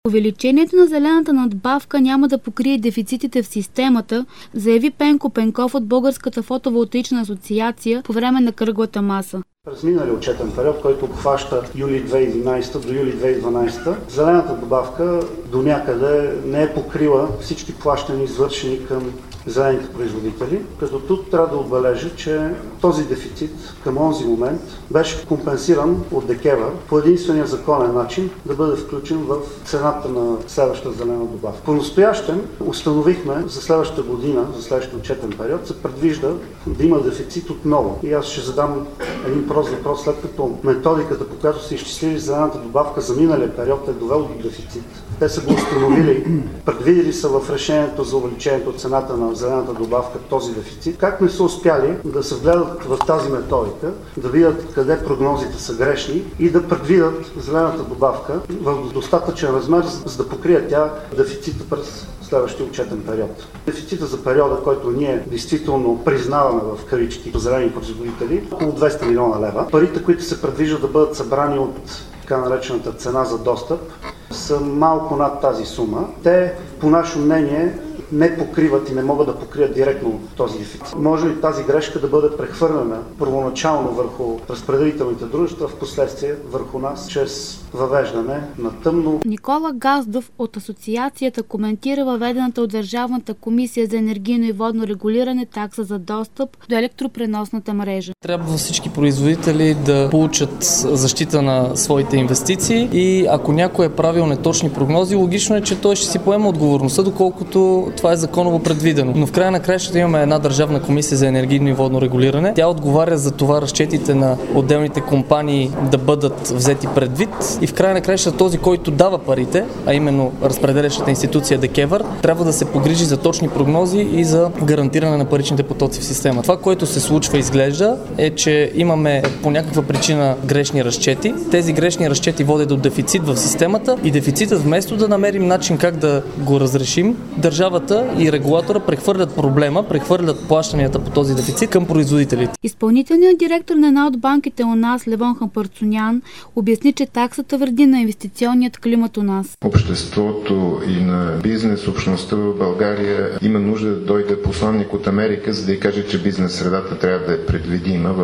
Увеличението на зелената надбавка няма да покрие дефицитите в системата, заяви Пенко Пенков от Българската фотоволтаична асоциация по време на кръглата маса. През миналия отчетен период, който обхваща юли 2011 до юли 2012, зелената добавка до някъде не е покрила всички плащания, извършени към зелените производители, като тук трябва да отбележа, че този дефицит към онзи момент беше компенсиран от ДКЕВР по единствения законен начин да бъде включен в цената на следващата зелена добавка. По-настоящем установихме за следващата година, за следващия отчетен период, се предвижда да има дефицит отново. И аз ще задам един прост въпрос, след като методиката, по която се изчислили зелената добавка за миналия период, е довел до дефицит. Те са го установили, предвидели са в решението за увеличението цената на зелената добавка този дефицит. Как не са успяли да се вгледат в тази методика, да видят къде прогнозите са грешни и да предвидят зелената добавка в достатъчен размер, за да покрие тя дефицита през следващия отчетен период. Дефицита за периода, който ние действително признаваме в кавички зелени производители, около 200 милиона лева. Парите, които се предвиждат да бъдат събрани от така наречената цена за достъп, са малко над тази сума. Те, по наше мнение, не покриват и не могат да покрият директно този дефицит. Може ли тази грешка да бъде прехвърлена първоначално върху разпределителните дружества, в последствие върху нас, чрез въвеждане на тъмно? Никола Газдов от асоциацията коментира въведената от Държавната комисия за енергийно и водно регулиране такса за достъп до електропреносната мрежа. Трябва всички производители да получат защита на своите инвестиции и ако някой е правил неточни прогнози, логично е, че той ще си поема отговорността, доколкото това е законово предвидено. Но в края на краищата имаме една Държавна комисия за енергийно и водно регулиране. Тя отговаря за това разчетите на отделните компании да бъдат взети предвид и в края на краищата този, който дава парите, а именно разпределящата институция ДКЕВР, трябва да се погрижи за точни прогнози и за гарантиране на паричните потоци в система. Това, което се случва, изглежда, е, че имаме по някаква причина грешни разчети. Тези грешни разчети водят до дефицит в системата и дефицитът, вместо да намерим начин как да го разрешим, държавата и регулатора прехвърлят проблема, прехвърлят плащанията по този дефицит към производителите. Изпълнителният директор на една от банките у нас, Левон Хампарцунян, обясни, че таксата вреди на инвестиционният климат у нас. Обществото и на бизнес общността в България има нужда да дойде посланник от Америка, за да й каже, че бизнес средата трябва да е предвидима в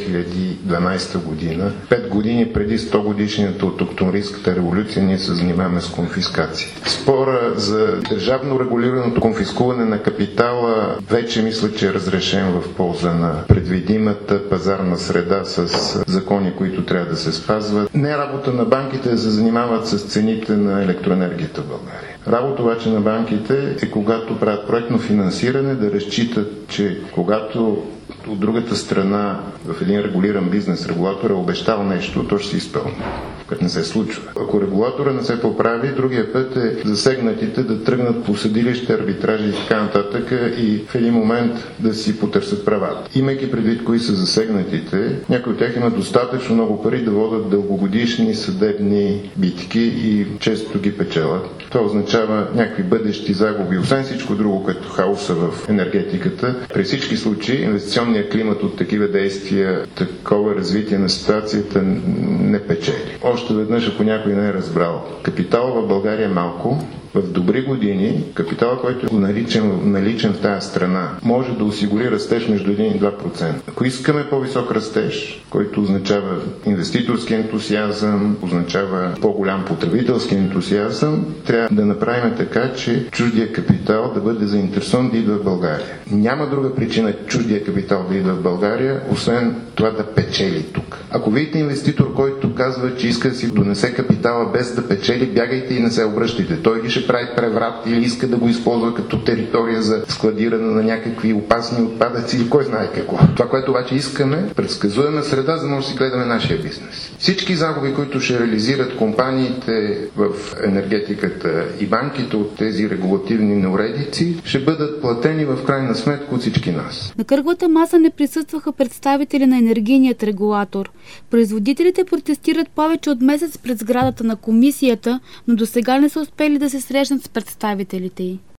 2012 година. 5 години преди 100 годишнината от Октомврийската революция ние се занимаваме с конфискация. Спора за държавно регулираното конфискуване на капитала вече мисля, че е разрешен в полза на предвидимата пазарна среда с закони, които трябва да се спазват. Не е работа на банките да се занимават с цените на електроенергията в България. Работа обаче на банките е, когато правят проектно финансиране, да разчитат, че когато от другата страна в един регулиран бизнес регулатор е обещал нещо, то ще се изпълни, което не се случва. Ако регулатора не се поправи, другия път е засегнатите да тръгнат по съдилище, арбитражи и така нататък и в един момент да си потърсят правата. Имайки предвид кои са засегнатите, някои от тях имат достатъчно много пари да водят дългогодишни съдебни битки и често ги печелят. Това означава някакви бъдещи загуби, освен всичко друго, като хаоса в енергетиката. При всички случаи инвестиционният климат от такива действия, такова развитие на ситуацията не печели. Още веднъж, ако някой не е разбрал, капитал в България е малко. В добри години капитала, който е наличен в тази страна, може да осигури растеж между 1 и 2%. Ако искаме по-висок растеж, който означава инвеститорски ентусиазъм, означава по-голям потребителски ентусиазъм, трябва да направим така, че чуждия капитал да бъде заинтересован да идва в България. Няма друга причина чуждия капитал да идва в България, освен това да печели тук. Ако видите инвеститор, който казва, че иска да си донесе капитала без да печели, бягайте и не се обръщайте. Той ще прави преврат или иска да го използва като територия за складиране на някакви опасни отпадъци или кой знае какво. Това, което обаче искаме, предсказуема среда, за да може да си гледаме нашия бизнес. Всички загуби, които ще реализират компаниите в енергетиката и банките от тези регулативни неуредици, ще бъдат платени в крайна сметка от всички нас. На кръглата маса не присъстваха представители на енергийният регулатор. Производителите протестират повече от месец пред сградата на комисията, но досега не са успели да се срещнат с представителите й.